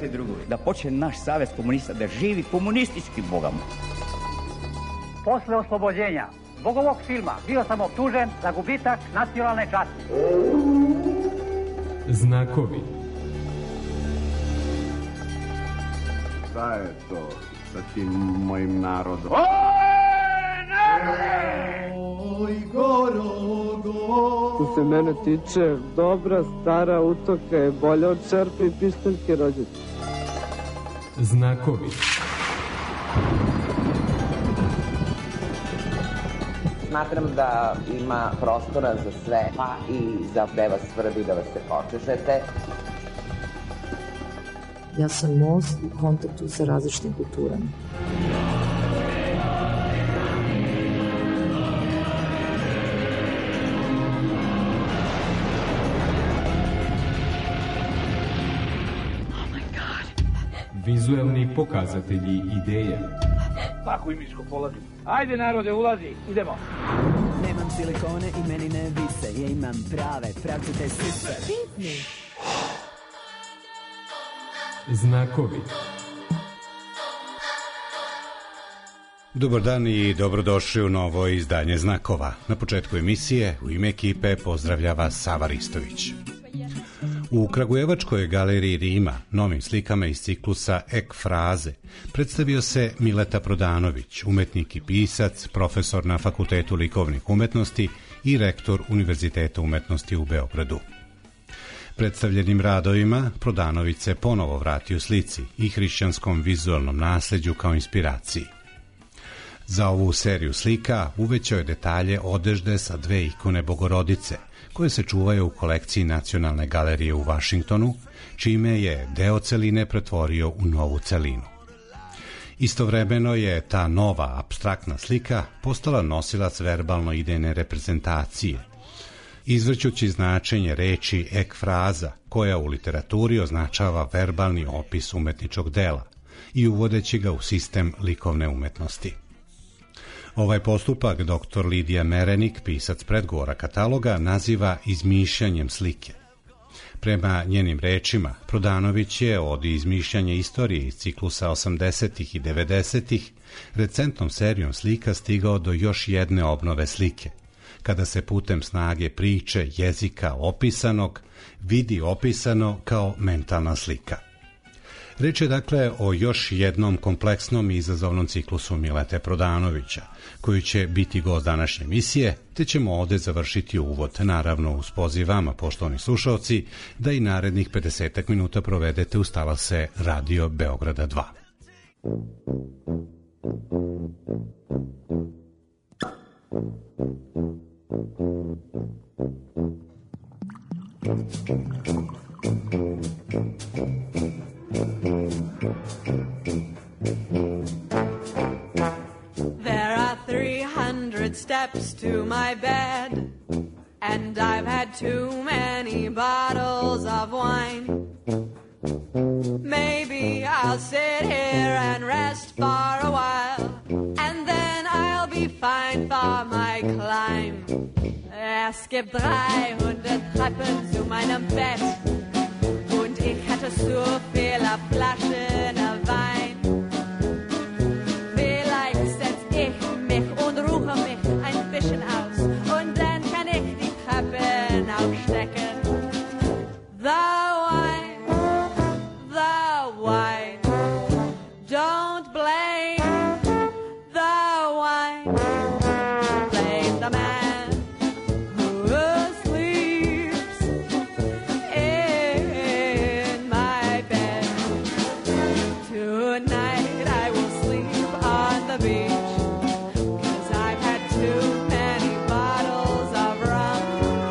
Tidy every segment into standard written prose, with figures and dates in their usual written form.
dragi drugovi, da počne naš savez komunista da živi komunistički bogamo. Posle oslobođenja zbog ovog filma bio sam optužen za gubitak nacionalne časti. Znakovi. Šta je to sa tim mojim narodom? Oj, Što se mene tiče, dobra stara utoka je bolja od čerpe i pištaljke rođaca. Znakovi. Smatram da ima prostora za sve, pa i za gde vas svrbi da vas se počešete. Ja sam most u kontaktu sa različitim kulturama. Vizuelni pokazatelji ideja. Pakuj miško, polazi. Ajde narode, ulazi, idemo. Nemam silikone i meni ne vise, ja imam prave, pravcate sise. Znakovi. Dobar dan i dobrodošli u novo izdanje Znakova. Na početku emisije u ime ekipe pozdravlja vas Sava Ristović. U Kragujevačkoj galeriji Rima novim slikama iz ciklusa Ekfraze predstavio se Mileta Prodanović, umetnik i pisac, profesor na Fakultetu likovnih umetnosti i rektor Univerziteta umetnosti u Beogradu. Predstavljenim radovima Prodanović se ponovo vratio slici i hrišćanskom vizualnom nasleđu kao inspiraciji. Za ovu seriju slika uvećao je detalje odežde sa dve ikone Bogorodice, koje se čuvaju u kolekciji Nacionalne galerije u Vašingtonu, čime je deo celine pretvorio u novu celinu. Istovremeno je ta nova apstraktna slika postala nosilac verbalno-idejne reprezentacije, izvrćući značenje reči ekfraza, koja u literaturi označava verbalni opis umetničkog dela i uvodeći ga u sistem likovne umetnosti. Ovaj postupak dr. Lidija Merenik, pisac predgovora kataloga, naziva izmišljanjem slike. Prema njenim rečima, Prodanović je od izmišljanja istorije iz ciklusa 80. i 90. recentnom serijom slika stigao do još jedne obnove slike, kada se putem snage priče, jezika opisanog, vidi opisano kao mentalna slika. Reč je dakle o još jednom kompleksnom i izazovnom ciklusu Milete Prodanovića, koji će biti gost današnje emisije, te ćemo ovde završiti uvod, naravno uz poziv vama, poštovani slušaoci, da i narednih 50 minuta provedete uz talase Radio Beograda 2. There are 300 steps to my bed, and I've had too many bottles of wine. Maybe I'll sit here and rest for a while, and then I'll be fine for my climb. Es gibt 300 Treppen zu meinem Bett, und ich hatte so viele Flaschen Wein. Vielleicht setz ich mich und ruhe mich ein bisschen aus, und dann kann ich die Treppen aufstecken. The wine, don't blame the wine, blame the man who sleeps in my bed. Tonight I will sleep on the beach, 'cause I've had too many bottles of rum.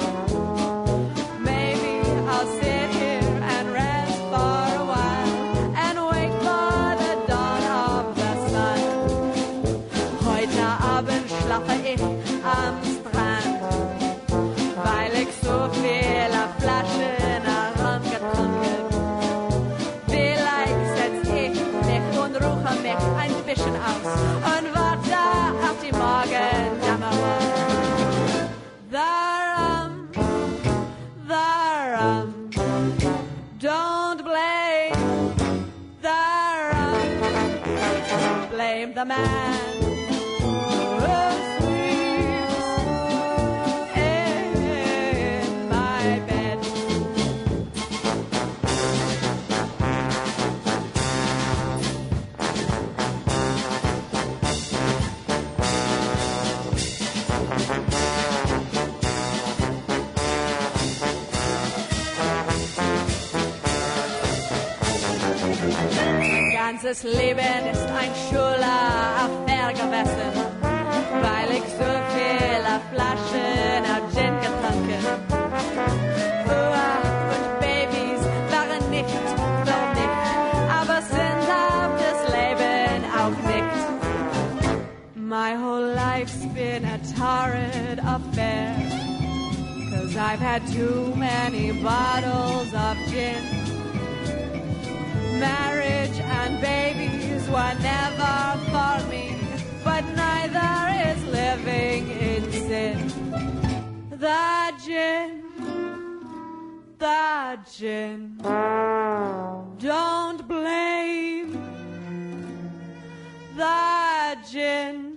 Maybe I'll sit here and rest for a while and wait for the dawn of the sun. Heute Abend schlafe ich am Strand, weil ich so viele Flaschen Rum getrunken. Vielleicht setz ich mich und ruhe mich ein bisschen aus und warte auf die Morgendämmerung. The rum, don't blame blame the man who sleeps in my bed. Ganzes Leben ist ein Schüler-Affair gewesen, weil ich so viele Flaschen auf Gin getrunken. Uhr und Babys waren nicht für mich, aber sind auf das Leben auch nicht. My whole life's been a torrid affair, 'cause I've had too many bottles of gin. Marriage and babies were never for me, but neither is living in sin. The gin, don't blame the gin.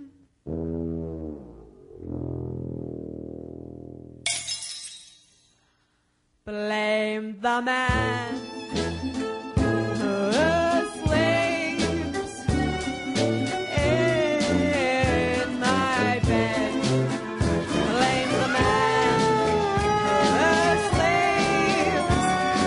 Blame the man who sleeps in my bed. Blame the man who sleeps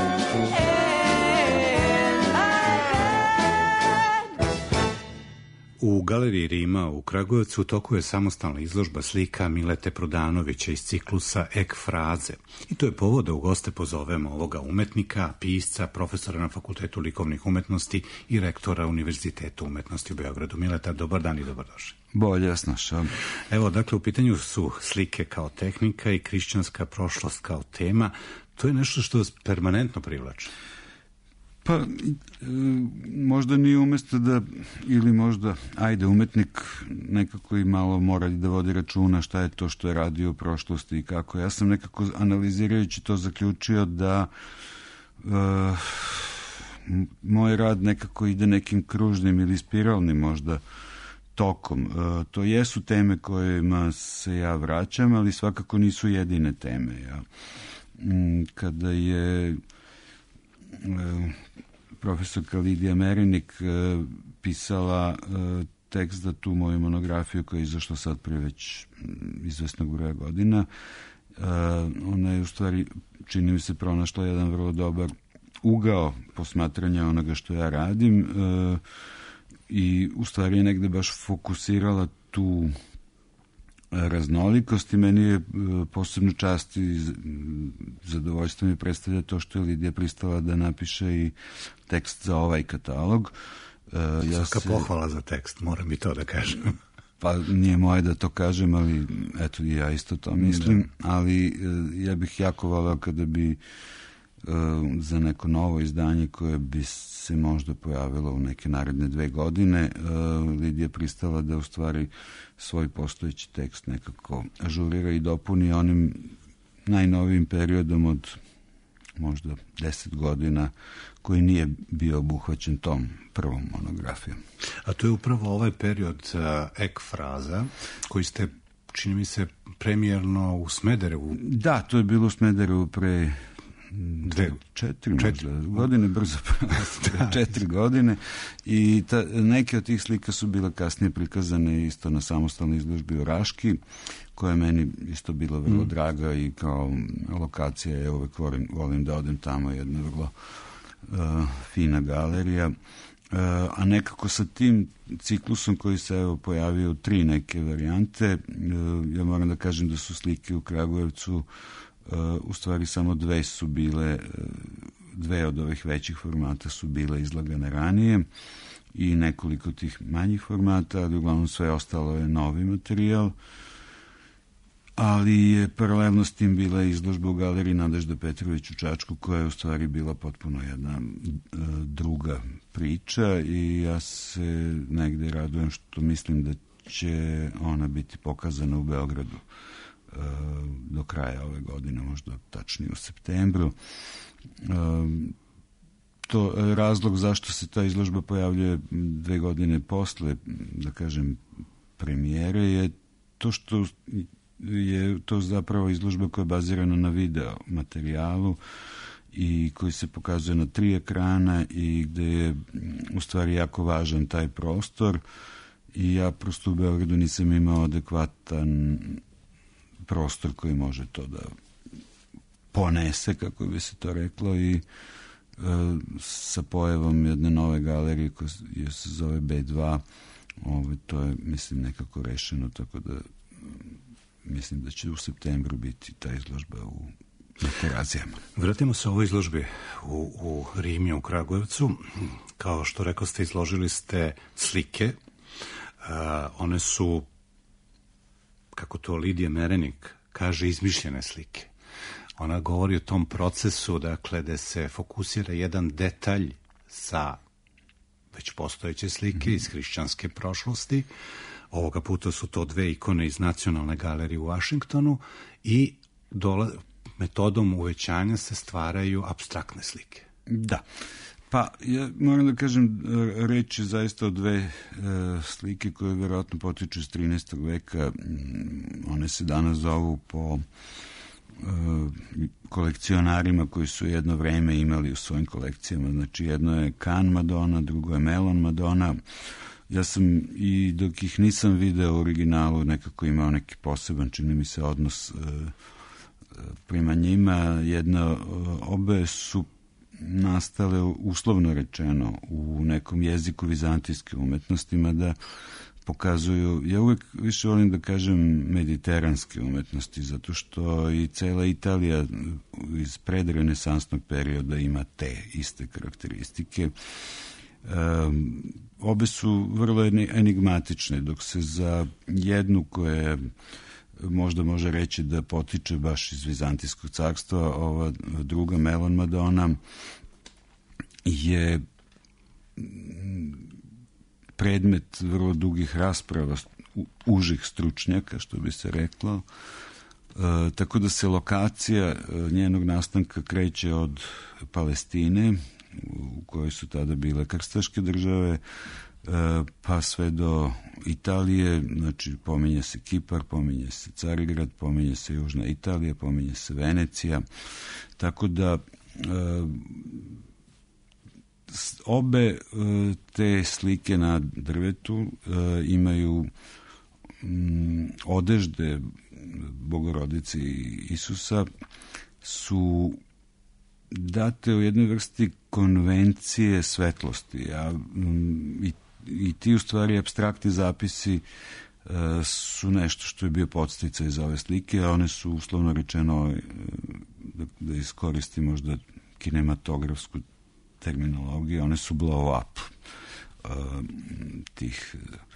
in my bed. U Galeriji Rima u Kragujevcu u toku je samostalna izložba slika Milete Prodanovića iz ciklusa Ekfraze. I to je povod da u goste pozovemo ovoga umetnika, pisca, profesora na Fakultetu likovnih umetnosti i rektora Univerziteta umetnosti u Beogradu. Mileta, dobar dan i dobrodošli. Bolje vas našao. Evo, dakle, u pitanju su slike kao tehnika i hrišćanska prošlost kao tema. To je nešto što vas permanentno privlači. Pa, možda nije umesto da, ili možda, umetnik nekako i malo mora da vodi računa šta je to što je radio u prošlosti i kako. Ja sam nekako analizirajući to zaključio da moj rad nekako ide nekim kružnim ili spiralnim možda tokom. To jesu teme kojima se ja vraćam, ali svakako nisu jedine teme. Ja. Kada je profesorka Lidija Merinik pisala tekst za tu moju monografiju koja je izašla sad prije već izvesnog broja godina, ona je u stvari, čini mi se, pronašla jedan vrlo dobar ugao posmatranja onoga što ja radim i u stvari je negde baš fokusirala tu raznolikost i meni je posebno čast i zadovoljstvo mi predstavlja to što je Lidija pristala da napiše i tekst za ovaj katalog. Svaka pohvala za tekst, moram i to da kažem. Pa nije moje da to kažem, ali eto, ja isto to mislim, ali ja bih jako voleo kada bi za neko novo izdanje koje bi se možda pojavilo u neke naredne 2 godine, Lidija pristala da u stvari svoj postojeći tekst nekako ažurira i dopuni onim najnovijim periodom od možda 10 godina koji nije bio obuhvaćen tom prvom monografijom. A to je upravo ovaj period Ekfraza koji ste, čini mi se, premijerno u Smederevu. Da, to je bilo u Smederevu pre 4 godine, brzo 4 godine i neke od tih slika su bile kasnije prikazane isto na samostalnoj izložbi u Raški, koja je meni isto bila vrlo draga i kao lokacija, ja uvek volim da odem tamo, jedna vrlo fina galerija. A nekako sa tim ciklusom koji se pojavio u 3 neke varijante, ja moram da kažem da su slike u Kragujevcu u stvari samo 2 su bile, 2 od ovih većih formata su bile izlagane ranije i nekoliko tih manjih formata, ali uglavnom sve ostalo je novi materijal, ali je paralelno s tim bila izložba u galeriji Nadežda Petrović u Čačku, koja je u stvari bila potpuno jedna druga priča i ja se negde radujem što mislim da će ona biti pokazana u Beogradu do kraja ove godine, možda tačnije u septembru. to razlog zašto se ta izložba pojavljuje 2 godine posle, da kažem, premijere, je to što je to zapravo izložba koja je bazirana na video materijalu i koji se pokazuje na 3 ekrana i gde je u stvari jako važan taj prostor i ja prosto u Beogradu nisam imao adekvatan prostor koji može to da ponese, kako bi se to reklo, i sa pojavom jedne nove galerije koja se zove B2, to je, mislim, nekako rešeno, tako da mislim da će u septembru biti ta izložba na Terazijama. Vratimo se ovoj izložbi u Rimi, u Kragujevcu. Kao što rekao ste, izložili ste slike. One su, kako to Lidija Merenik kaže, izmišljene slike. Ona govori o tom procesu, dakle, da se fokusira jedan detalj sa već postojeće slike iz hrišćanske prošlosti. Ovoga puta su to 2 ikone iz Nacionalne galerije u Vašingtonu i metodom uvećanja se stvaraju apstraktne slike. Da. Pa, ja moram da kažem, reč je zaista o 2 slike koje verovatno potiču iz 13. veka. One se danas zovu po kolekcionarima koji su jedno vreme imali u svojim kolekcijama. Znači, jedno je Can Madonna, drugo je Melon Madonna. Ja sam, i dok ih nisam video u originalu, nekako imao neki poseban, čini mi se, odnos prema njima. Obe su nastale, uslovno rečeno, u nekom jeziku vizantijske umetnostima, da pokazuju, ja uvek više volim da kažem mediteranske umetnosti, zato što i cela Italija iz predrenesansnog perioda ima te iste karakteristike. Obe su vrlo enigmatične, dok se za jednu koja možda može reći da potiče baš iz Vizantijskog carstva, ova druga, Melon Madonna, je predmet vrlo dugih rasprava užih stručnjaka, što bi se reklo, tako da se lokacija njenog nastanka kreće od Palestine, u kojoj su tada bile krstaške države, pa sve do Italije. Znači, pominje se Kipar, pominje se Carigrad, pominje se Južna Italija, pominje se Venecija, tako da obe te slike na drvetu imaju odežde Bogorodice i Isusa, su date u jednoj vrsti konvencije svetlosti, i ti u stvari apstraktni zapisi su nešto što je bio podsticaj za ove slike, a one su, uslovno rečeno, da iskoristim možda kinematografsku terminologiju, one su blow up tih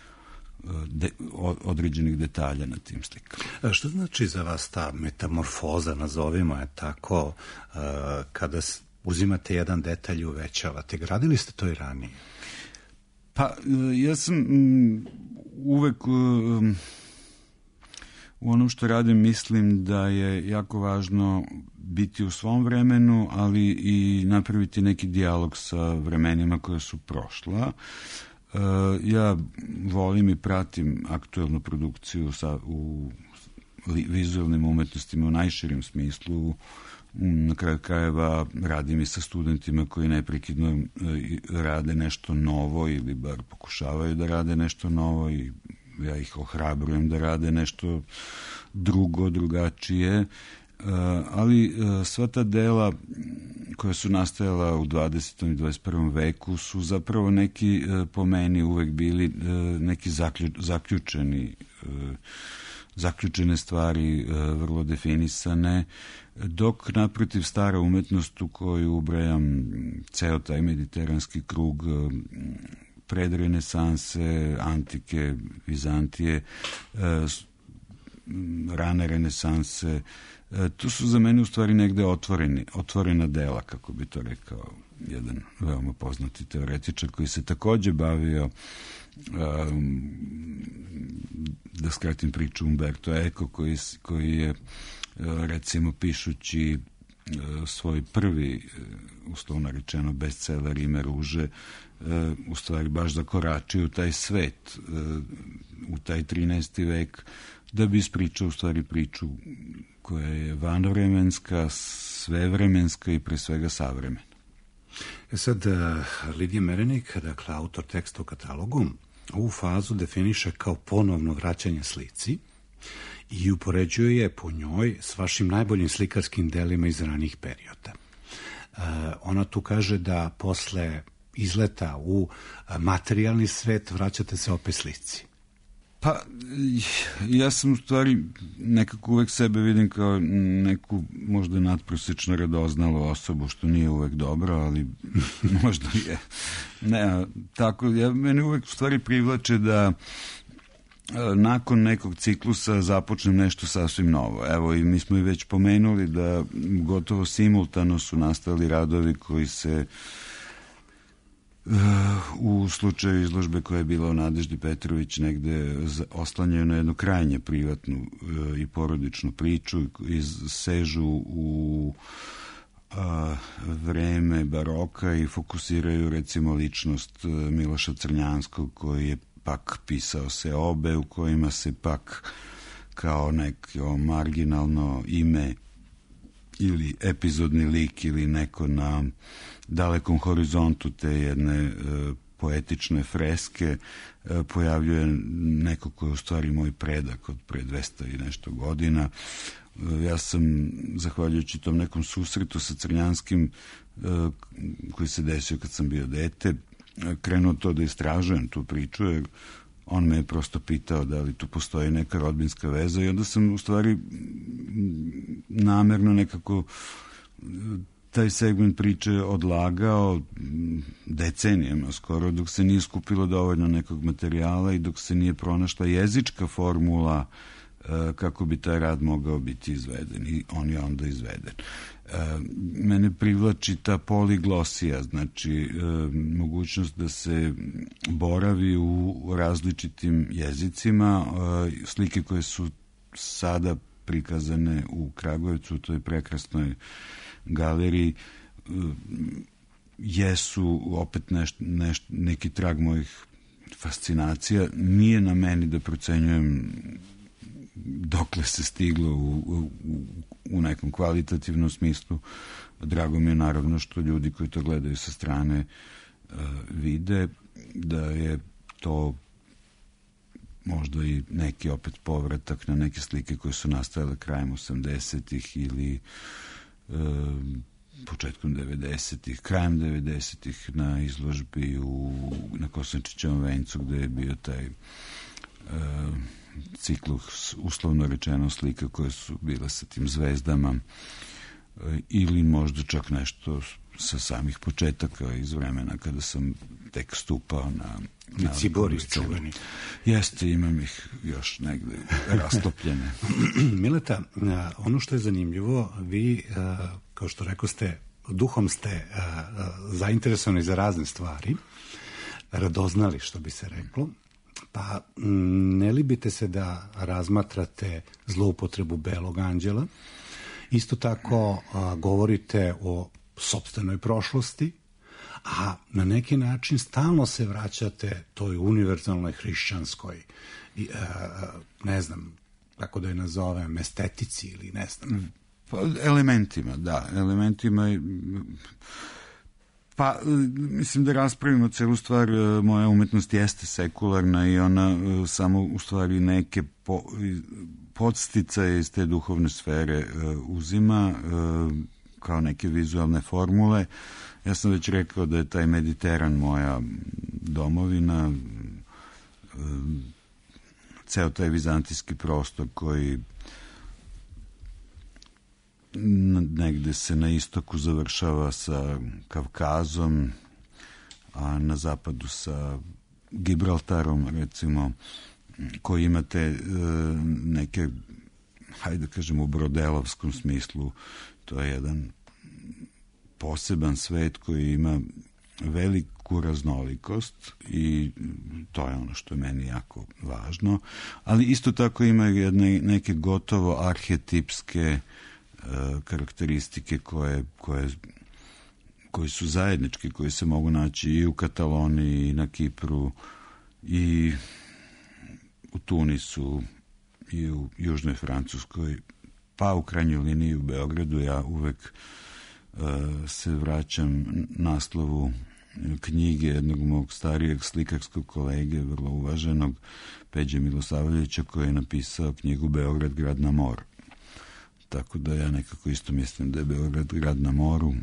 određenih detalja na tim slikama. Što znači za vas ta metamorfoza, nazovimo je tako, kada uzimate jedan detalj i uvećavate? Gradili ste to i ranije? Pa, ja sam uvek u onom što radim mislim da je jako važno biti u svom vremenu, ali i napraviti neki dijalog sa vremenima koja su prošla. Ja volim i pratim aktuelnu produkciju u vizualnim umetnostima u najširim smislu. Na kraju krajeva radim i sa studentima koji neprekidno rade nešto novo ili bar pokušavaju da rade nešto novo, i ja ih ohrabrujem da rade nešto drugačije, ali sva ta dela koja su nastajala u 20. i 21. veku su zapravo neki, po meni, uvek bili neki zaključene stvari, vrlo definisane, dok naprotiv stara umetnost u koju ubrajam ceo taj mediteranski krug predrenesanse, antike, Vizantije, rane renesanse, tu su za mene u stvari negde otvorena dela, kako bi to rekao jedan veoma poznati teoretičar koji se takođe bavio, da skratim priču, Umberto Eco, koji je, recimo, pišući svoj prvi, uslovno rečeno, bestseller Ime ruže, u stvari baš zakoračio taj svet, u taj 13. vek, da bi ispričao u stvari priču koja je vanvremenska, svevremenska i pre svega savremena. Sad, Lidija Merenik, dakle, autor teksta u katalogu, ovu fazu definiše kao ponovno vraćanje slici i upoređuje je po njoj s vašim najboljim slikarskim delima iz ranih perioda. Ona tu kaže da posle izleta u materijalni svet vraćate se opet slici. Pa, ja sam u stvari nekako uvek sebe vidim kao neku možda nadprosečno radoznalu osobu, što nije uvek dobro, ali možda je. Ne, tako, mene uvek u stvari privlače da nakon nekog ciklusa započnem nešto sasvim novo. Evo, i mi smo i već pomenuli da gotovo simultano su nastali radovi koji se u slučaju izložbe koja je bila u Nadeždi Petrović negde oslanjaju na jednu krajnje privatnu i porodičnu priču i sežu u vreme baroka i fokusiraju recimo ličnost Miloša Crnjanskog, koji je pak pisao seobe u kojima se pak kao neko marginalno ime ili epizodni lik ili neko na dalekom horizontu te jedne poetične freske pojavljuje neko ko je u stvari moj predak od pre 200 i nešto godina. Ja sam, zahvaljujući tom nekom susretu sa Crnjanskim koji se desio kad sam bio dete, krenuo to da istražujem tu priču, jer on me je prosto pitao da li tu postoji neka rodbinska veza i onda sam u stvari namerno nekako taj segment priče odlagao decenijama skoro, dok se nije skupilo dovoljno nekog materijala i dok se nije pronašla jezička formula kako bi taj rad mogao biti izveden, i on je onda izveden. Mene privlači ta poliglosija, znači mogućnost da se boravi u različitim jezicima. Slike koje su sada prikazane u Kragujevcu, u toj prekrasnoj galeriji, jesu opet neki trag mojih fascinacija. Nije na meni da procenjujem dokle se stiglo u nekom kvalitativnom smislu. Drago mi je naravno što ljudi koji to gledaju sa strane vide da je to možda i neki opet povratak na neke slike koje su nastajale krajem 80-ih ili početkom 90-ih, krajem 90-ih na izložbi na Kosančićevom vencu, gde je bio taj ciklus, uslovno rečeno, slika koje su bile sa tim zvezdama, ili možda čak nešto sa samih početaka iz vremena kada sam tek stupao na Ciboris čuveni. Jeste, imam ih još negde rastopljene. Mileta, ono što je zanimljivo, vi, kao što rekao ste, duhom ste zainteresovani za razne stvari, radoznali, što bi se reklo, pa ne libite se da razmatrate zloupotrebu belog anđela. Isto tako govorite o sopstvenoj prošlosti, a na neki način stalno se vraćate toj univerzalnoj hrišćanskoj, ne znam kako da je nazovem, estetici ili ne znam. Elementima, da. Elementima. Pa, mislim da raspravimo celu stvar. Moja umetnost jeste sekularna i ona samo u stvari neke podsticaje iz te duhovne sfere uzima kao neke vizualne formule. Ja sam već rekao da je taj Mediteran moja domovina, ceo taj vizantijski prostor koji negde se na istoku završava sa Kavkazom, a na zapadu sa Gibraltarom, recimo, koji imate neke, hajde da kažem, u brodelovskom smislu, to je jedan poseban svet koji ima veliku raznolikost i to je ono što je meni jako važno, ali isto tako ima neke gotovo arhetipske karakteristike koji su zajednički, koji se mogu naći i u Kataloniji, i na Kipru, i u Tunisu, i u Južnoj Francuskoj, pa u krajnjoj liniji u Beogradu. Ja uvek se vraćam naslovu knjige jednog mog starijeg slikarskog kolege, vrlo uvaženog, Peđe Milosavljevića, koji je napisao knjigu Beograd, grad na moru. Tako da ja nekako isto mislim da je Beograd grad na moru.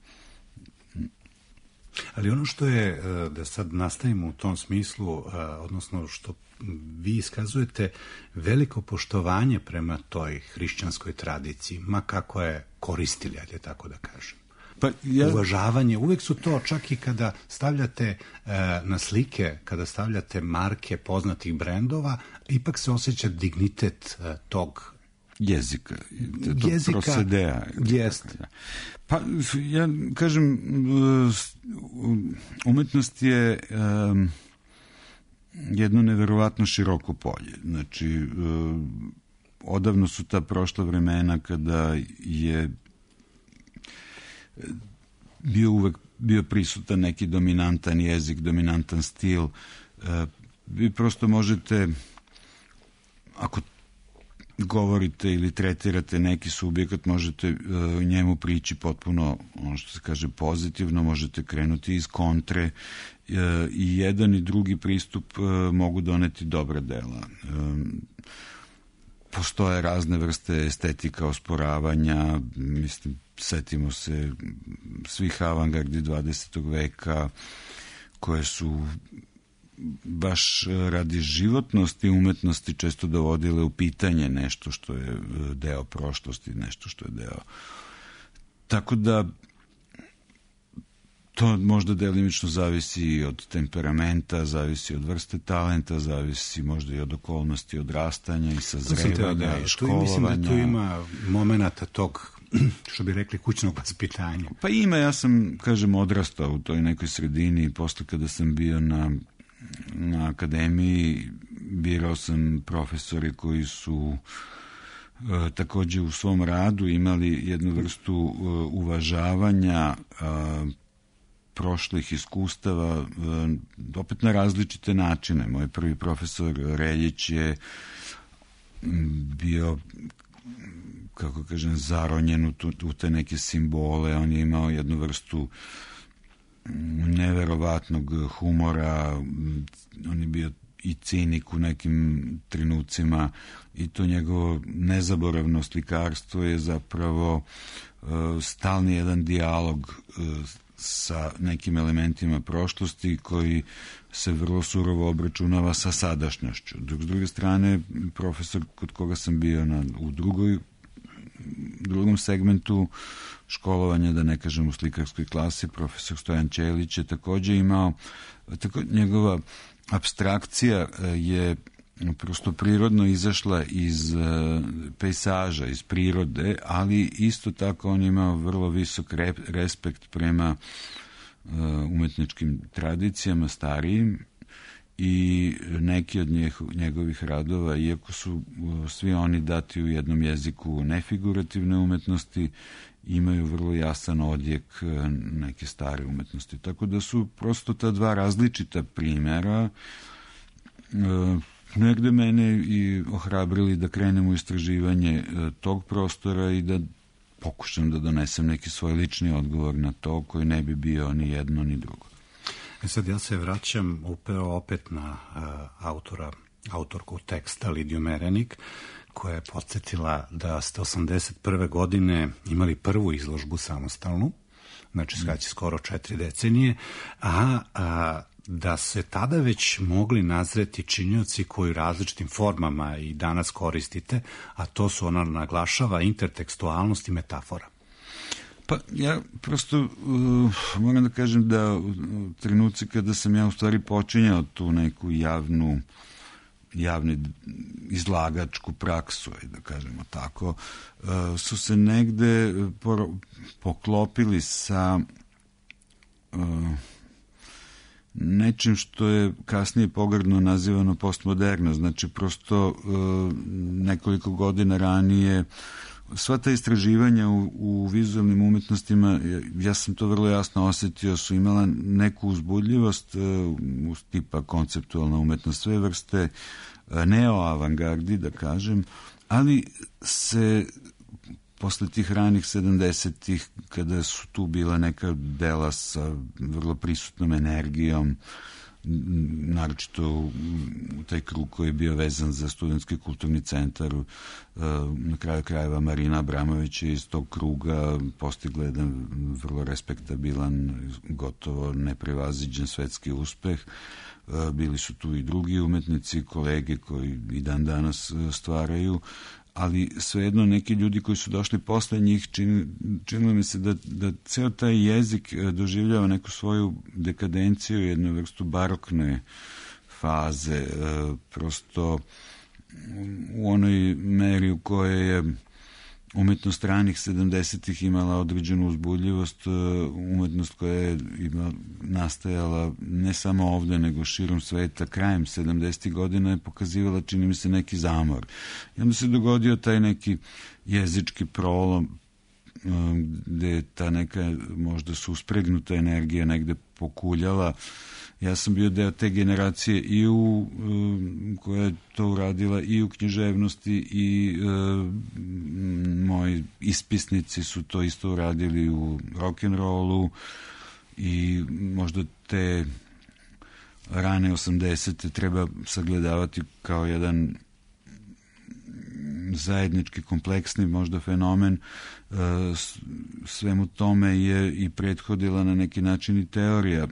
Ali ono što je, da sad nastavimo u tom smislu, odnosno što vi iskazujete veliko poštovanje prema toj hrišćanskoj tradiciji, ma kako je koristili, ajde tako da kažem. Uvažavanje, uvek su to, čak i kada stavljate na slike, kada stavljate marke poznatih brendova, ipak se osjeća dignitet tog jezika, prosedea. Jeste. Pa, ja kažem, umetnost je jedno neverovatno široko polje. Znači, odavno su ta prošla vremena kada je bio prisutan neki dominantan jezik, dominantan stil. Vi prosto možete, ako govorite ili tretirate neki subjekat, možete njemu prići potpuno, ono što se kaže, pozitivno, možete krenuti iz kontre, i jedan i drugi pristup mogu doneti dobra dela. Postoje razne vrste estetika, osporavanja, mislim, setimo se svih avangardi 20. veka, koje su baš radi životnosti i umetnosti često dovodile u pitanje nešto što je deo prošlosti, nešto što je deo. Tako da to možda delimično zavisi i od temperamenta, zavisi od vrste talenta, zavisi možda i od okolnosti odrastanja i sazrevanja i školovanja. Mislim da tu ima momenata tog, što bi rekli, kućnog vaspitanja. Pa ima, ja sam, kažem, odrastao u toj nekoj sredini i posle kada sam bio na akademiji, birao sam profesore koji su takođe u svom radu imali jednu vrstu uvažavanja prošlih iskustava, opet na različite načine. Moj prvi profesor Reljić je bio, kako kažem, zaronjen u te neke simbole. On je imao jednu vrstu neverovatnog humora, on je bio i cinik u nekim trenucima, i to njegovo nezaboravno slikarstvo je zapravo stalni jedan dijalog sa nekim elementima prošlosti koji se vrlo surovo obračunava sa sadašnjošću. Dok s druge strane, profesor kod koga sam bio u drugom segmentu školovanja, da ne kažem u slikarskoj klasi, profesor Stojan Ćelić je takođe imao, njegova apstrakcija je prosto prirodno izašla iz pejsaža, iz prirode, ali isto tako on je imao vrlo visok respekt prema umetničkim tradicijama starijim, i neki od njegovih radova, iako su svi oni dati u jednom jeziku nefigurativne umetnosti, imaju vrlo jasan odjek neke stare umetnosti. Tako da su prosto ta dva različita primjera negde mene i ohrabrili da krenem u istraživanje tog prostora i da pokušam da donesem neki svoj lični odgovor na to, koji ne bi bio ni jedno ni drugo. Sad ja se vraćam opet na autorku teksta Lidiju Merenik, koja je podsjetila da ste 81. godine imali prvu izložbu samostalnu, znači skraći skoro 4 decenije, a da se tada već mogli nazreti činioci koji različitim formama i danas koristite, a to su, ona naglašava, intertekstualnost i metafora. Pa ja prosto moram da kažem da u trenuci kada sam ja u stvari počinjao tu neku javnu izlagačku praksu, da kažemo tako, su se negde poklopili sa nečim što je kasnije pogrdno nazivano postmoderno. Znači, prosto nekoliko godina ranije sva ta istraživanja u vizualnim umetnostima, ja sam to vrlo jasno osetio, su imala neku uzbudljivost, tipa konceptualna umetnost, sve vrste neo-avangardi, da kažem, ali se posle tih ranih 70-ih, kada su tu bila neka dela sa vrlo prisutnom energijom, naročito u taj krug koji je bio vezan za Studentski kulturni centar, na kraju krajeva Marina Abramović je iz tog kruga postigla jedan vrlo respektabilan, gotovo neprevaziđen svetski uspeh. Bili su tu i drugi umetnici, kolege koji i dan danas stvaraju, ali svejedno neki ljudi koji su došli posle njih, činilo mi se da ceo taj jezik doživljava neku svoju dekadenciju, jednu vrstu barokne faze, prosto u onoj meri u kojoj je umetnost ranih 70-ih imala određenu uzbudljivost, umetnost koja je nastajala ne samo ovde, nego širom sveta krajem 70-ih godina je pokazivala, čini mi se, neki zamor. I onda se dogodio taj neki jezički prolom gde je ta neka možda suspregnuta energija negde pokuljala. Ja sam bio deo te generacije i koja je to uradila i u književnosti i moji ispisnici su to isto uradili u rock'n'rollu i možda te rane 80-te treba sagledavati kao jedan zajednički kompleksni možda fenomen. Svemu tome je i prethodila na neki način i teorija.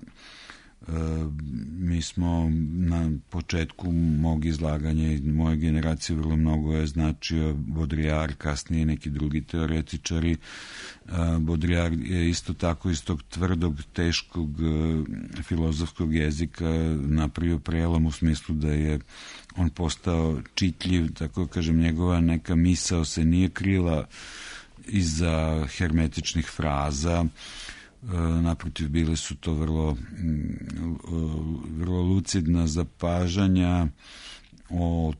Mi smo na početku mog izlaganja i moje generacije vrlo mnogo je značio Baudrillard, kasnije neki drugi teoretičari. Baudrillard je isto tako iz tog tvrdog, teškog filozofskog jezika napravio prelom u smislu da je on postao čitljiv, tako kažem, njegova neka misao se nije krila iza hermetičnih fraza. Naprotiv, bile su to vrlo lucidna zapažanja o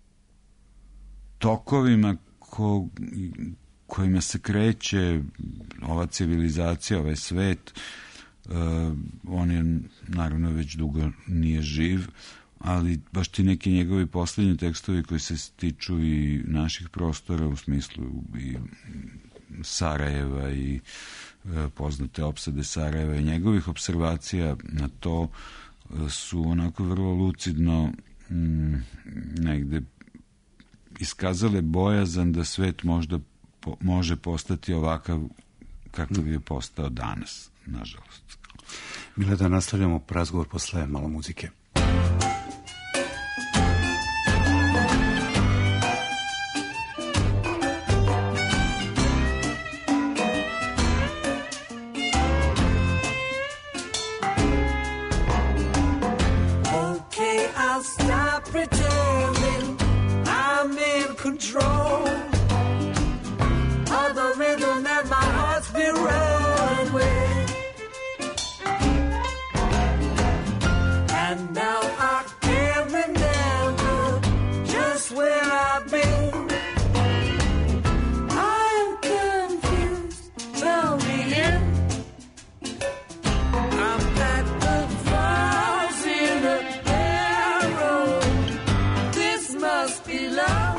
tokovima kojima se kreće ova civilizacija, ovaj svet. On je naravno već dugo nije živ, ali baš ti neki njegovi poslednji tekstovi koji se tiču i naših prostora u smislu i Sarajeva i poznate opsade Sarajeva i njegovih observacija na to su onako vrlo lucidno negde iskazale bojazan da svet možda može postati ovakav kakav je postao danas, nažalost. Milada, nastavljamo razgovor posle malo muzike. Control of the rhythm that my heart's been running with, and now I can't remember just where I've been. I'm confused, tell me in. I'm at the falls in a barrel. This must be love.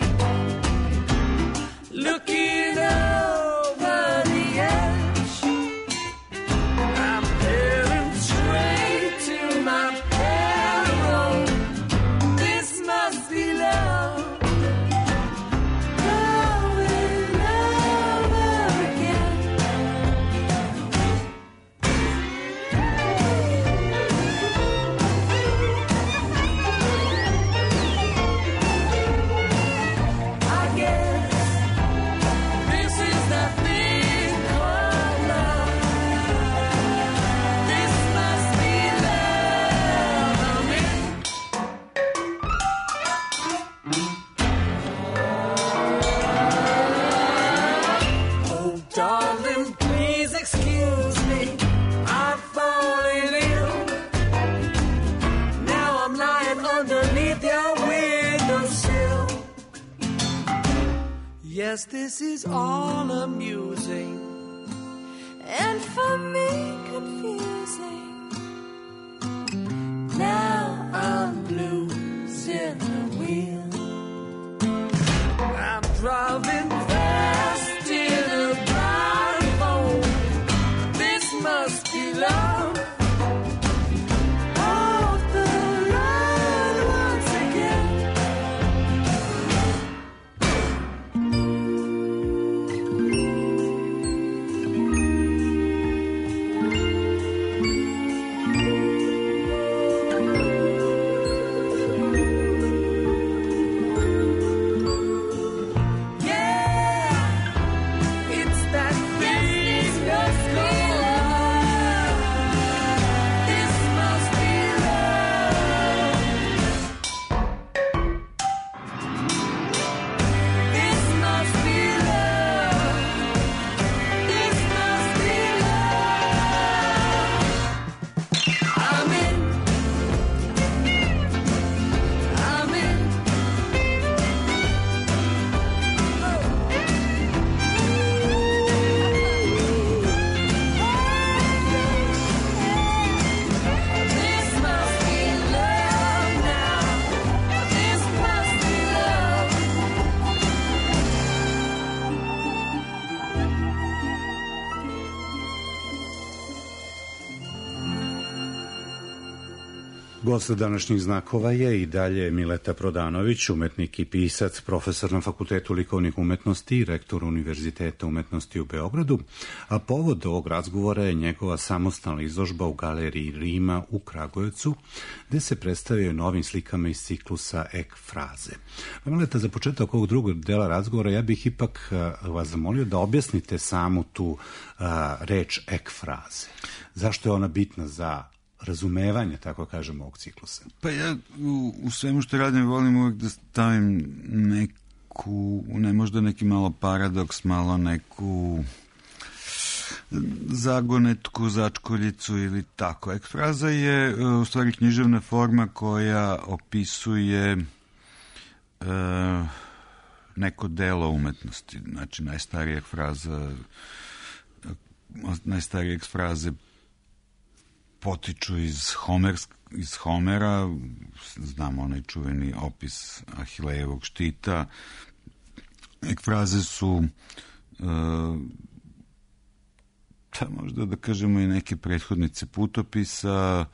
Looking over the edge, I'm heading straight to my peril. This must be love. Going over again. I guess Yes, this is all amusing, and for me confusing. Now I'm losing the wheel. I'm driving fast in a blindfold. This must be love. Off the line once again. Gost današnjih znakova je i dalje Mileta Prodanović, umetnik i pisac, profesor na Fakultetu likovnih umetnosti i rektor Univerziteta umetnosti u Beogradu, a povod ovog razgovora je njegova samostalna izložba u Galeriji Rima u Kragujevcu, gde se predstavljaju novim slikama iz ciklusa Ekfraze. Mileta, za početak ovog drugog dela razgovora ja bih ipak vas zamolio da objasnite samu tu reč Ekfraze. Zašto je ona bitna za razumevanje, tako kažemo, ovog ciklusa? Pa ja u svemu što radim volim uvek da stavim neku, ne možda neki malo paradoks, malo neku zagonetku, začkoljicu ili tako. Ekfraza je u stvari književna forma koja opisuje neko delo umetnosti. Znači, najstarije ekfraze potiču iz Homera, znamo onaj čuveni opis Ahilejevog štita. Ekfraze su možda da kažemo i neke prethodnice putopisa,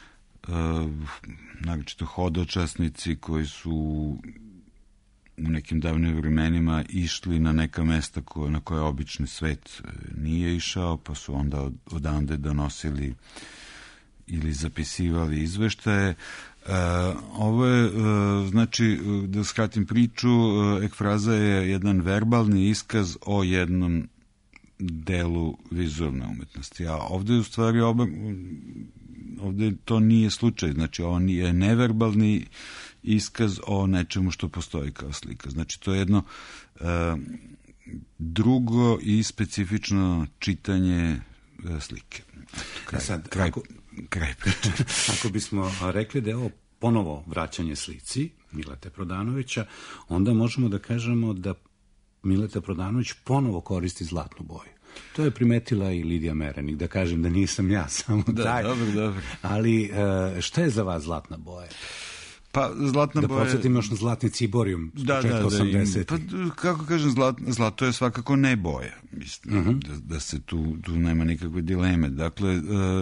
naročito hodočasnici koji su u nekim davnim vremenima išli na neka mesta na koje obični svet nije išao, pa su onda odande donosili ili zapisivali izveštaje. Ovo je, znači, da skratim priču, ekfraza je jedan verbalni iskaz o jednom delu vizualne umetnosti. A ovde u stvari ovde to nije slučaj. Znači, ovo je neverbalni iskaz o nečemu što postoji kao slika. Znači, to je jedno drugo i specifično čitanje slike. Kraj priče. Ako bismo rekli da je ovo ponovo vraćanje slici Milete Prodanovića, onda možemo da kažemo da Mileta Prodanović ponovo koristi zlatnu boju. To je primetila i Lidija Merenik, da kažem da nisam ja samo taj. Dobro. Ali šta je za vas zlatna boja? Pa, zlatna boja... Da podsjetim još na zlatni ciborijum s početka 80. Pa, kako kažem, zlato je svakako ne boja. Mislim, da se tu nema nikakve dileme. Dakle,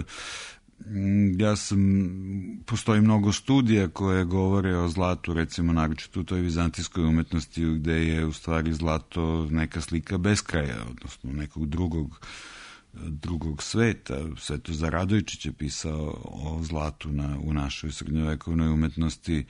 postoji mnogo studija koje govore o zlatu, recimo naročito u toj vizantijskoj umetnosti gde je u stvari zlato neka slika beskraja, odnosno nekog drugog sveta. Svetozar Radojčić je pisao o zlatu u našoj srednjovekovnoj umetnosti.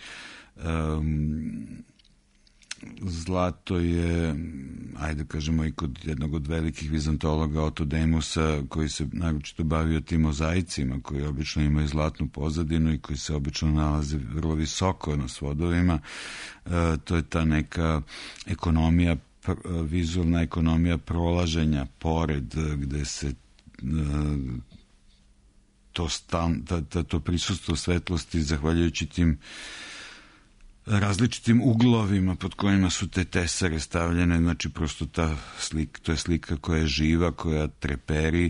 Zlato je, ajde kažemo, i kod jednog od velikih vizantologa Otto Demusa, koji se naročito bavio tim mozaicima, koji obično imaju zlatnu pozadinu i koji se obično nalaze vrlo visoko na svodovima. To je ta neka ekonomija, vizualna ekonomija prolaženja pored, gde se to prisustvo svetlosti, zahvaljujući tim različitim uglovima pod kojima su te tesare stavljene, znači prosto to je slika koja je živa, koja treperi,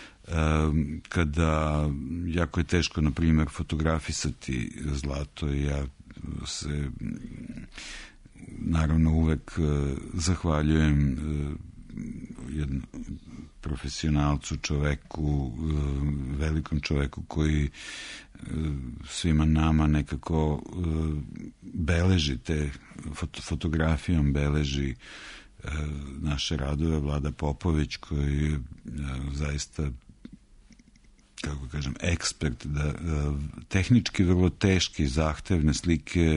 kada jako je teško, na primjer, fotografisati zlato, i ja se naravno uvek zahvaljujem jednom profesionalcu, čoveku, velikom čoveku koji svima nama nekako beleži te fotografijom, beleži naše radove, Vlada Popović, koji je zaista, kako kažem, ekspert da tehnički vrlo teške i zahtevne slike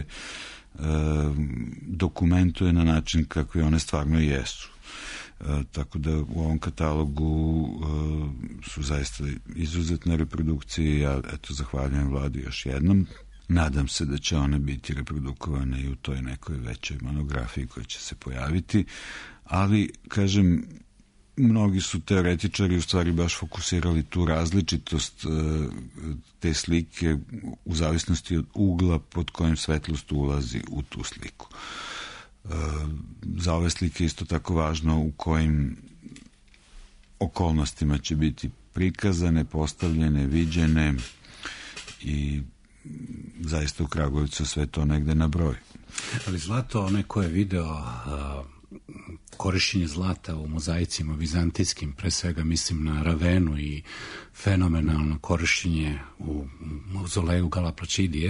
dokumentuje na način kakve one stvarno jesu. Tako da u ovom katalogu su zaista izuzetne reprodukcije. Ja zahvaljujem Vladi još jednom. Nadam se da će one biti reprodukovane i u toj nekoj većoj monografiji koja će se pojaviti, ali, kažem, mnogi su teoretičari u stvari baš fokusirali tu različitost te slike u zavisnosti od ugla pod kojim svetlost ulazi u tu sliku. Za ove slike isto tako važno u kojim okolnostima će biti prikazane, postavljene, viđene, i zaista u Kragujevcu sve to negde na broj. Ali zlato, onaj ko je video korišćenje zlata u mozaicima vizantijskim, pre svega mislim na Ravenu i fenomenalno korišćenje u mauzoleju Gala Placidije,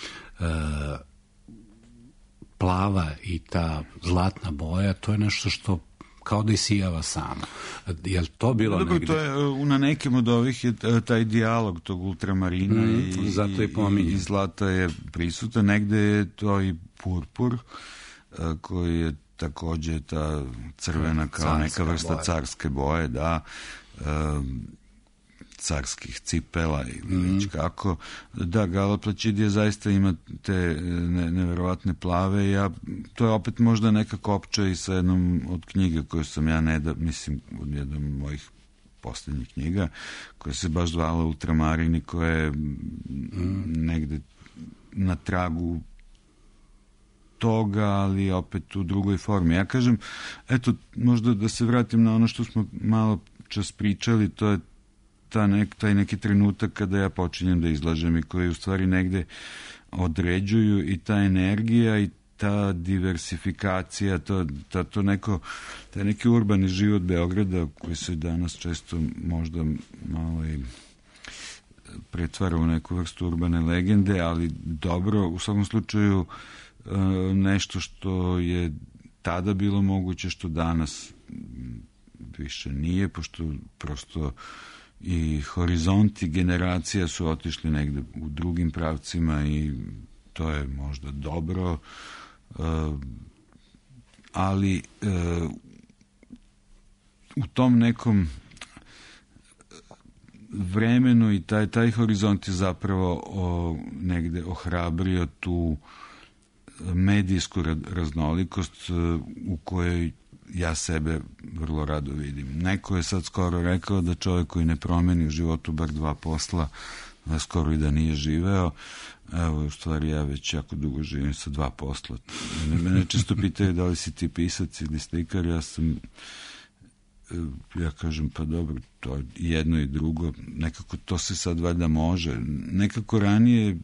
plava i ta zlatna boja, to je nešto što kao da isijava samo. Je li to bilo dobro, negde? To je, na nekim od ovih je taj dijalog tog ultramarina i zlata je prisutan. Negde je to i purpur, koji je takođe ta crvena kao neka vrsta carske boje, da, carskih cipela ili već kako. Da, Gala Placidija zaista ima te neverovatne plave. To je opet možda neka kopča i sa jednom od knjiga koju sam ja mislim, od jednom mojih poslednjih knjiga, koja se baš zvala Ultramarini, koja je negde na tragu toga, ali opet u drugoj formi. Ja kažem, eto, možda da se vratim na ono što smo malo čas pričali, to je taj neki trenutak kada ja počinjem da izlažem i koji u stvari negde određuju i ta energija i ta diversifikacija, taj neki urbani život Beograda koji se danas često možda malo i pretvara u neku vrstu urbane legende, ali dobro, u svakom slučaju nešto što je tada bilo moguće, što danas više nije, pošto prosto i horizonti generacija su otišli negde u drugim pravcima i to je možda dobro, ali u tom nekom vremenu i taj horizont je zapravo negde ohrabrio tu medijsku raznolikost u kojoj ja sebe vrlo rado vidim. Neko je sad skoro rekao da čovjek koji ne promeni u životu bar 2 posla, skoro i da nije živeo. Evo, u stvari ja već jako dugo živim sa 2 posla. Mene često pitaju da li si ti pisac ili slikar, ja kažem, pa dobro, to je jedno i drugo, nekako to se sad valjda može. Nekako ranije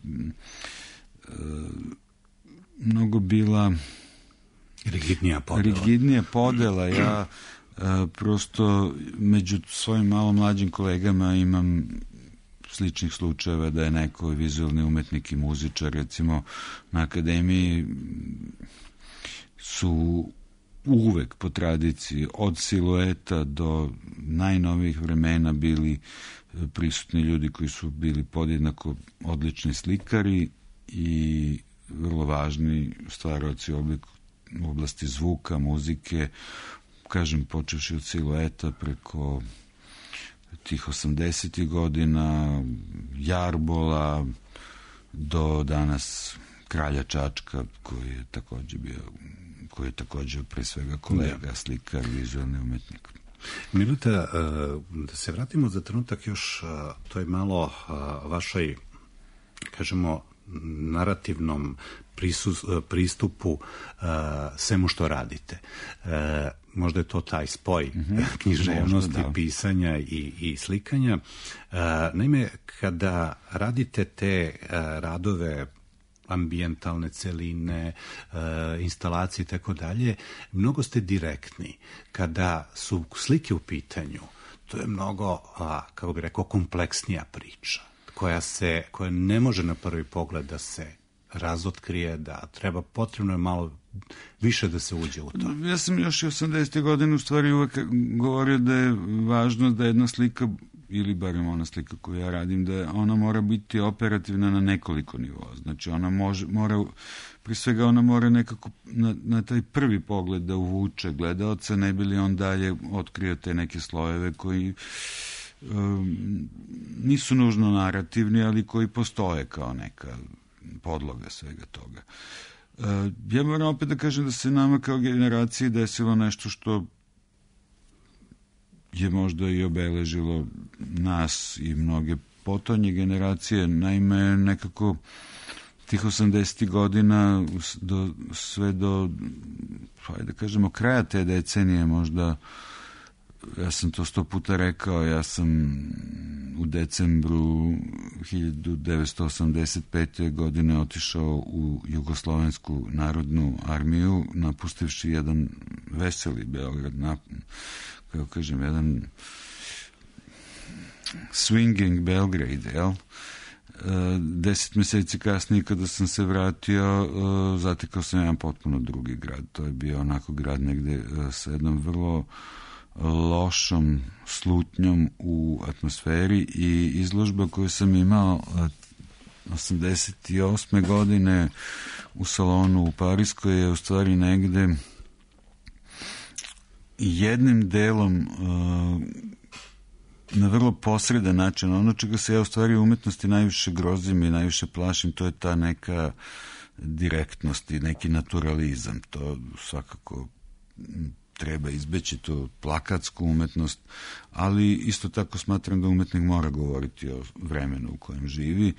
mnogo bila rigidnija podela. Ja prosto među svojim malo mlađim kolegama imam sličnih slučajeva da je neko vizualni umetnik i muzičar. Recimo na akademiji su uvek po tradiciji od silueta do najnovijih vremena bili prisutni ljudi koji su bili podjednako odlični slikari i vrlo važni stvaraoci u oblasti zvuka, muzike, kažem, počevši od silueta preko tih 80. godina, Jarbola, do danas Kralja Čačka, koji je također pre svega kolega, slikar, vizualni umetnik. Mileta, da se vratimo za trenutak još, to je malo vašoj, kažemo, narativnom pristupu svemu što radite. Možda je to taj spoj književnosti, pisanja i slikanja. Naime, kada radite te radove, ambijentalne celine, instalacije i tako dalje, mnogo ste direktni. Kada su slike u pitanju, to je mnogo, kako bih rekao, kompleksnija priča, koja ne može na prvi pogled da se razotkrije, da potrebno je malo više da se uđe u to. Ja sam još 80. godine u stvari uvek govorio da je važno da jedna slika, ili barem ona slika koju ja radim, da ona mora biti operativna na nekoliko nivoa. Znači ona mora, pri svega ona mora nekako na taj prvi pogled da uvuče gledaoca, ne bi li on dalje otkrio te neke slojeve koji nisu nužno narativni, ali koji postoje kao neka podloga svega toga. Ja moram opet da kažem da se nama kao generaciji desilo nešto što je možda i obeležilo nas i mnoge potonje generacije. Naime, nekako tih 80. godina sve do, da kažemo, kraja te decenije možda, ja sam to 100 puta rekao, ja sam u decembru 1985. godine otišao u Jugoslovensku narodnu armiju, napustivši jedan veseli Beograd, kako kažem, jedan swinging Belgrade, jel? 10 meseci kasnije kada sam se vratio, zatekao sam jedan potpuno drugi grad. To je bio onako grad negde sa jednom vrlo lošom slutnjom u atmosferi, i izložba koju sam imao 88. godine u salonu u Pariskoj je u stvari negde jednim delom na vrlo posredan način. Ono čega se ja u stvari u umetnosti najviše grozim i najviše plašim, to je ta neka direktnost i neki naturalizam. To svakako treba izbeći, to plakatsku umetnost, ali isto tako smatram da umetnik mora govoriti o vremenu u kojem živi.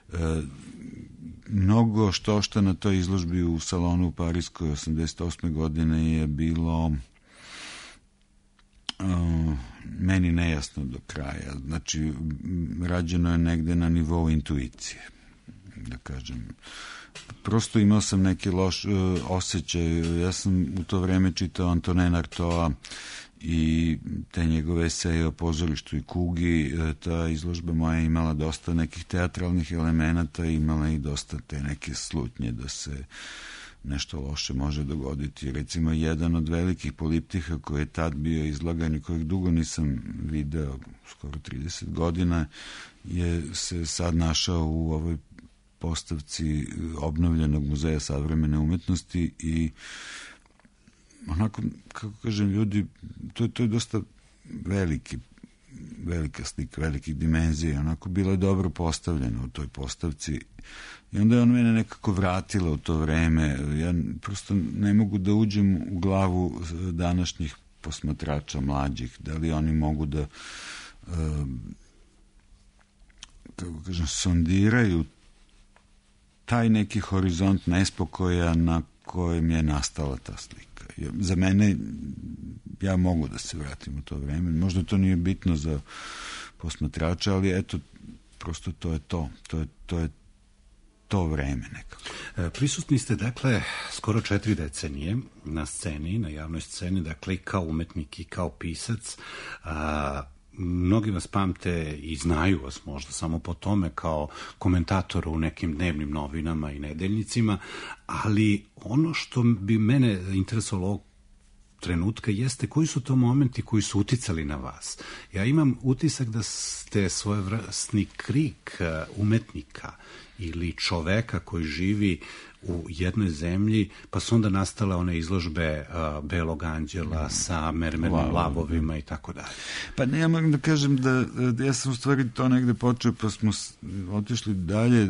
Mnogo što na toj izložbi u salonu u Pariskoj 88. godine je bilo meni nejasno do kraja. Znači, rađeno je negde na nivou intuicije, da kažem. Prosto imao sam neki loš osjećaj. Ja sam u to vreme čitao Antonin Artaud'a i te njegove eseje o pozorištu i kugi. Ta izložba moja je imala dosta nekih teatralnih elemenata, imala i dosta te neke slutnje da se nešto loše može dogoditi. Recimo, jedan od velikih poliptiha koji je tad bio izlagan i kojeg dugo nisam video, skoro 30 godina, je se sad našao u ovoj postavci obnovljenog muzeja savremene umetnosti i onako, kako kažem, ljudi, to je dosta velika slika, velikih dimenzija, onako bilo je dobro postavljeno u toj postavci i onda je on mene nekako vratila u to vreme. Ja prosto ne mogu da uđem u glavu današnjih posmatrača mlađih, da li oni mogu da kako kažem, sondiraju taj neki horizont nespokoja na kojem je nastala ta slika. Za mene, ja mogu da se vratim u to vreme. Možda to nije bitno za posmatrača, ali eto, prosto to je to. To je to vreme nekako. Prisutni ste, dakle, skoro 4 decenije na sceni, na javnoj sceni, dakle, i kao umetnik i kao pisac. Mnogi vas pamte i znaju vas možda samo po tome kao komentator u nekim dnevnim novinama i nedeljnicima, ali ono što bi mene interesovalo ovog trenutka jeste koji su to momenti koji su uticali na vas. Ja imam utisak da ste svojevrsni krik umetnika ili čoveka koji živi u jednoj zemlji, pa su onda nastale one izložbe Belog anđela sa mermernim lavovima i tako dalje. Pa ne, ja moram da kažem da ja sam u stvari to negde počeo, pa smo otišli dalje.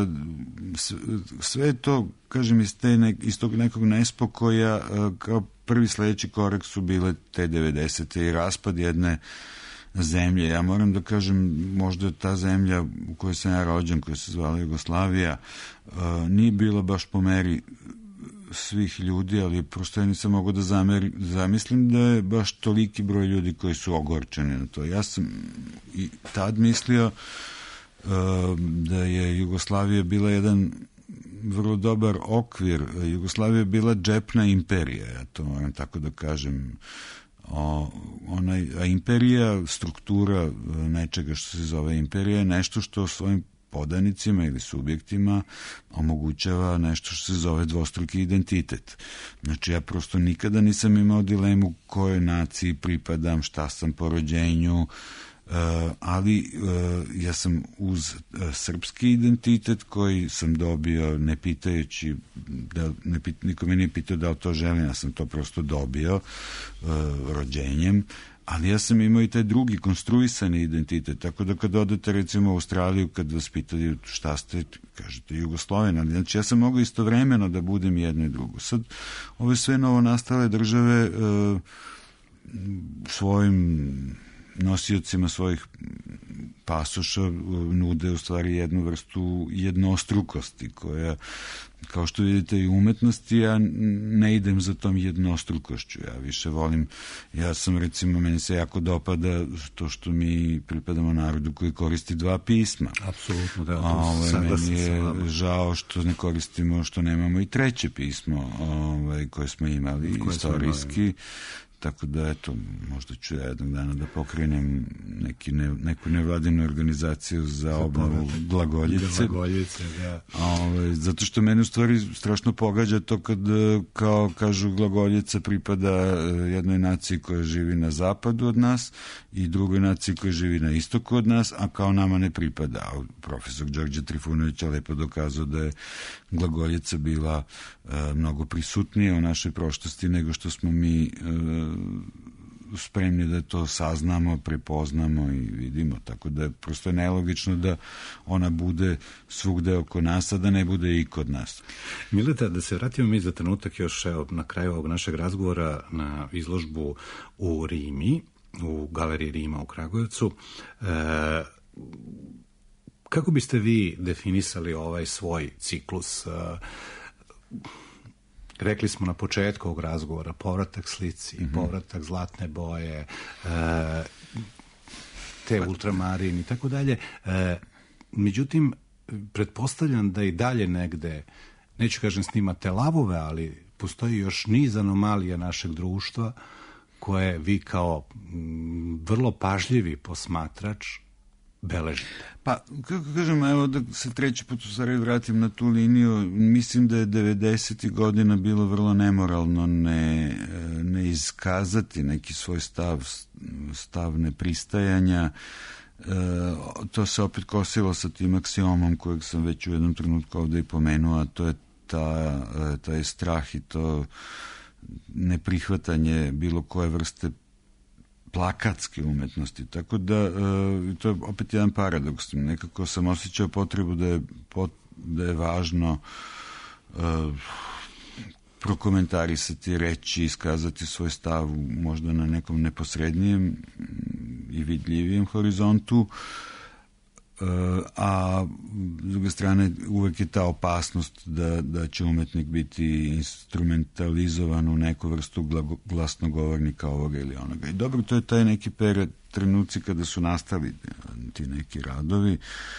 Sve to, kažem, iz tog nekog nespokoja, kao prvi sledeći korak su bile te 90. i raspad jedne zemlje. Ja moram da kažem, možda ta zemlja u kojoj sam ja rođen, koja se zvala Jugoslavija, nije bila baš po meri svih ljudi, ali prosto ja nisam mogao da zamislim da je baš toliki broj ljudi koji su ogorčeni na to. Ja sam i tad mislio da je Jugoslavija bila jedan vrlo dobar okvir. Jugoslavija je bila džepna imperija, ja to moram tako da kažem. A imperija, struktura nečega što se zove imperija je nešto što svojim podanicima ili subjektima omogućava nešto što se zove dvostruki identitet. Znači ja prosto nikada nisam imao dilemu kojoj naciji pripadam, šta sam po rođenju, ali ja sam uz srpski identitet koji sam dobio ne pitajući, niko me nije pitao da li to želim, ja sam to prosto dobio rođenjem, ali ja sam imao i taj drugi konstruisani identitet, tako da kad odete recimo u Australiju, kad vas pitaju šta ste, kažete Jugosloven, ali znači ja sam mogao istovremeno da budem jedno i drugo. Sad ove sve novo nastale države svojim nosiocima svojih pasoša nude u stvari jednu vrstu jednostrukosti koja, kao što vidite i umetnosti, ja ne idem za tom jednostrukošću, ja više volim, ja sam recimo, meni se jako dopada to što mi pripadamo narodu koji koristi dva pisma. Apsolutno, da. Meni je žao što ne koristimo, što nemamo i treće pismo koje smo imali istorijski. Tako da, eto, možda ću ja jednog dana da pokrenem neku nevladinu organizaciju za obnovu Glagoljice. Da. Zato što mene u stvari strašno pogađa to kad, kao kažu, Glagoljica pripada jednoj naciji koja živi na zapadu od nas i drugoj naciji koja živi na istoku od nas, a kao nama ne pripada. Profesor Đorđe Trifunović je lepo dokazao da je Glagoljica bila mnogo prisutnije u našoj prošlosti nego što smo mi spremni da to saznamo, prepoznamo i vidimo, tako da je prosto nelogično da ona bude svugde oko nas, a da ne bude i kod nas. Mileta, da se vratimo mi za trenutak još na kraju ovog našeg razgovora na izložbu u Rimi, u Galeriji Rima u Kragujevcu. Kako biste vi definisali ovaj svoj ciklus? Rekli smo na početku ovog razgovora, povratak slici, povratak zlatne boje, te ultramarin i tako dalje. Međutim, pretpostavljam da i dalje negde, neću kažem snimate lavove, ali postoji još niz anomalija našeg društva koje vi kao vrlo pažljivi posmatrač beležite. Pa, kako kažem, evo da se treći put u stvari vratim na tu liniju, mislim da je 90. godina bilo vrlo nemoralno ne iskazati neki svoj stav nepristajanja. To se opet kosilo sa tim aksiomom kojeg sam već u jednom trenutku ovde i pomenuo, a to je taj strah i to neprihvatanje bilo koje vrste plakatske umetnosti, tako da to je opet jedan paradoks. Nekako sam osjećao potrebu da je važno prokomentarisati, reći, iskazati svoj stav možda na nekom neposrednijem i vidljivijem horizontu, a s druge strane uvek je ta opasnost da će umetnik biti instrumentalizovan u neku vrstu glasnogovornika ovoga ili onoga. I dobro, to je taj neki period, trenuci kada su nastali ti neki radovi.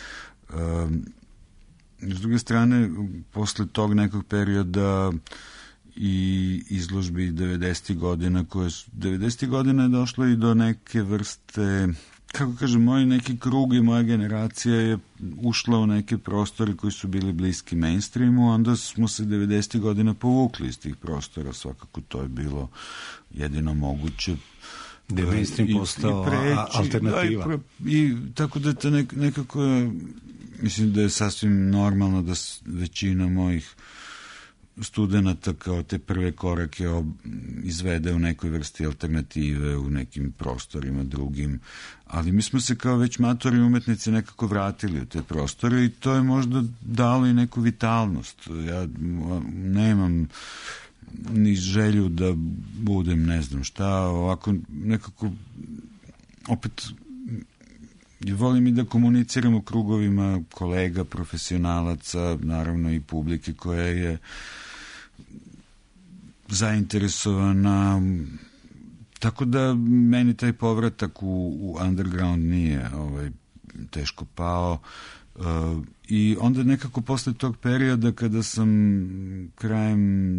S druge strane, posle tog nekog perioda i izložbi 90. godina, 90. godina je došlo i do neke vrste, kako kažem, moj neki krug i moja generacija je ušla u neke prostore koji su bili bliski mainstreamu, onda smo se 90. godina povukli iz tih prostora, svakako to je bilo jedino moguće. Da je mainstream postao alternativa. I tako da to nekako, mislim da je sasvim normalno da većina mojih studenata kao te prve korake izvede u nekoj vrsti alternative, u nekim prostorima drugim, ali mi smo se kao već matori umetnici nekako vratili u te prostore i to je možda dalo i neku vitalnost. Ja nemam ni želju da budem ne znam šta, ovako nekako opet volim i da komuniciram u krugovima kolega, profesionalaca, naravno i publike koja je zainteresovana. Tako da meni taj povratak u underground nije teško pao. I onda nekako posle tog perioda kada sam krajem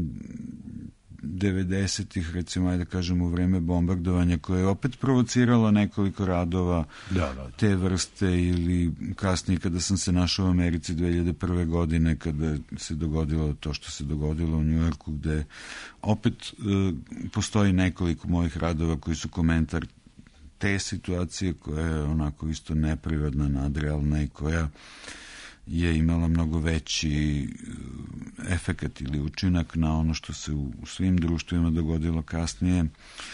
90-ih, recimo, ajde da kažem, u vreme bombardovanja, koje je opet provociralo nekoliko radova te vrste, ili kasnije kada sam se našao u Americi 2001. godine, kada se dogodilo to što se dogodilo u Njujorku, gde opet postoji nekoliko mojih radova koji su komentar te situacije, koja je onako isto neprirodna, nadrealna i koja je imala mnogo veći efekat ili učinak na ono što se u svim društvima dogodilo kasnije.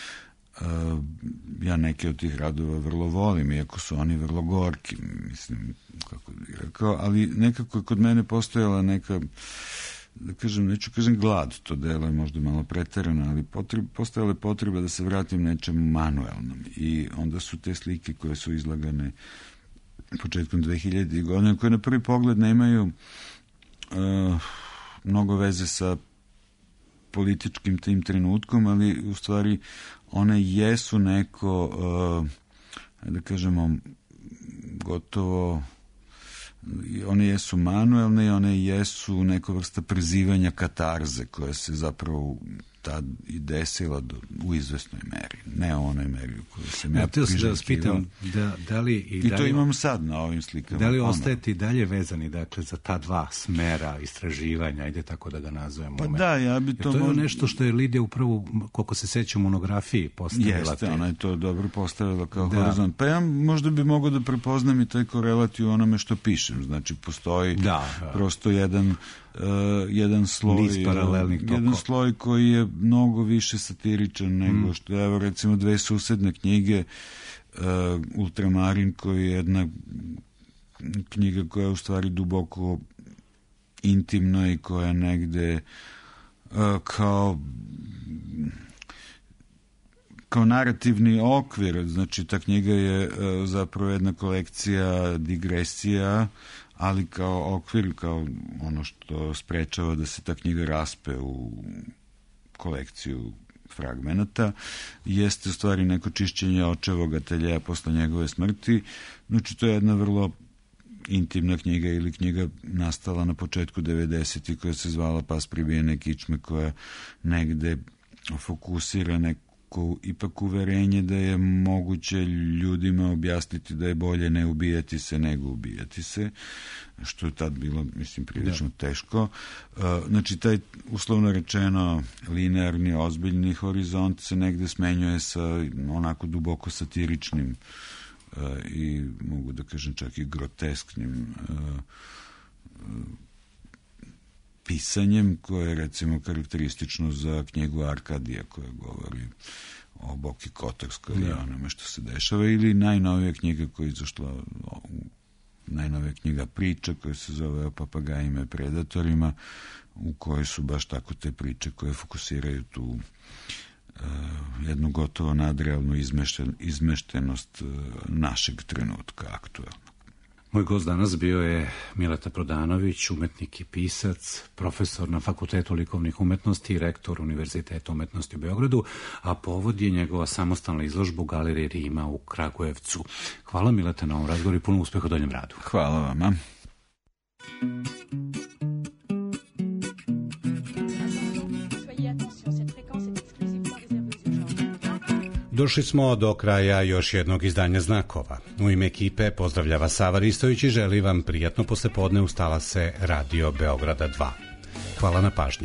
Ja neke od tih radova vrlo volim, iako su oni vrlo gorki, mislim, kako bih rekao, ali nekako je kod mene postojala neka, da kažem, neću kažem glad, to delo je možda malo preterano, ali postojala je potreba da se vratim nečemu manuelnom, i onda su te slike koje su izlagane početkom 2000. godina, koje na prvi pogled nemaju mnogo veze sa političkim tim trenutkom, ali u stvari one jesu neko, da kažemo, gotovo, one jesu manuelne i one jesu neka vrsta prizivanja katarze koja se zapravo tad i desila u izvesnoj meri, ne o onoj meri u kojoj se ja priželjkivam. Da li I to imam sad na ovim slikama. Da li ostajete i dalje vezani, dakle, za ta dva smera istraživanja, ajde tako da ga nazovemo? Pa da, ja bi to... To je nešto što je Lidija upravo, koliko se seća, u monografiji postavila. Jeste, ona je to dobro postavila kao horizont. Pa ja možda bi mogao da prepoznam i taj korelat u onome što pišem. Znači, postoji prosto jedan sloj, jedan sloj koji je mnogo više satiričan nego što, evo, recimo, dve susedne knjige, Ultramarin, koji je jedna knjiga koja je u stvari duboko intimna i koja negde kao narativni okvir, znači ta knjiga je zapravo jedna kolekcija digresija, ali kao okvir, kao ono što sprečava da se ta knjiga raspe u kolekciju fragmenata, jeste u stvari neko čišćenje očevog ateljeja posle njegove smrti. Znači, to je jedna vrlo intimna knjiga ili knjiga nastala na početku 90-ih, koja se zvala Pas pribijene kičme, koja negde fokusira neko ipak uverenje da je moguće ljudima objasniti da je bolje ne ubijati se nego ubijati se, što je tad bilo, mislim, prilično teško. Znači, taj, uslovno rečeno, linearni, ozbiljni horizont se negde smenjuje sa onako duboko satiričnim i, mogu da kažem, čak i grotesknim pisanjem, koje je, recimo, karakteristično za knjigu Arkadija, koja govori o Boki Kotorskoj i onome što se dešava, ili najnovija knjiga koja je izašla, najnovija knjiga Priča, koja se zove O papagajima i predatorima, u kojoj su baš tako te priče koje fokusiraju tu jednu gotovo nadrealnu izmeštenost našeg trenutka aktuelno. Moj gost danas bio je Mileta Prodanović, umetnik i pisac, profesor na Fakultetu likovnih umetnosti i rektor Univerziteta umetnosti u Beogradu, a povod je njegova samostalna izložba u Galeriji Rima u Kragujevcu. Hvala, Mileta, na ovom razgovoru i puno uspeha u daljem radu. Hvala vama. Došli smo do kraja još jednog izdanja Znakova. U ime ekipe pozdravljava Sava Ristović i želi vam prijatno poslepodne uz talase Radio Beograda 2. Hvala na pažnji.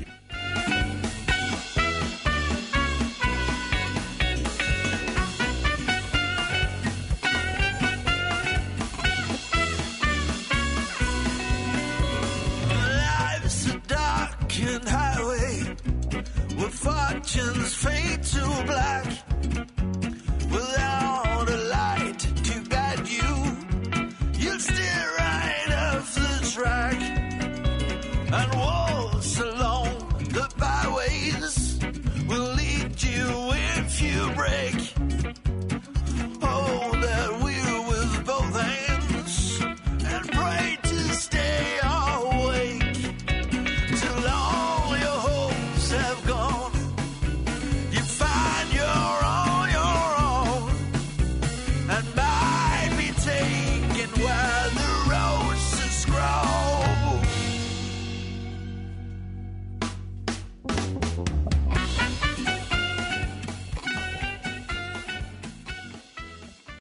Without a light to guide you, you'll steer right off the track and waltz along the byways will lead you if you break. Oh, that wheel with both hands too long.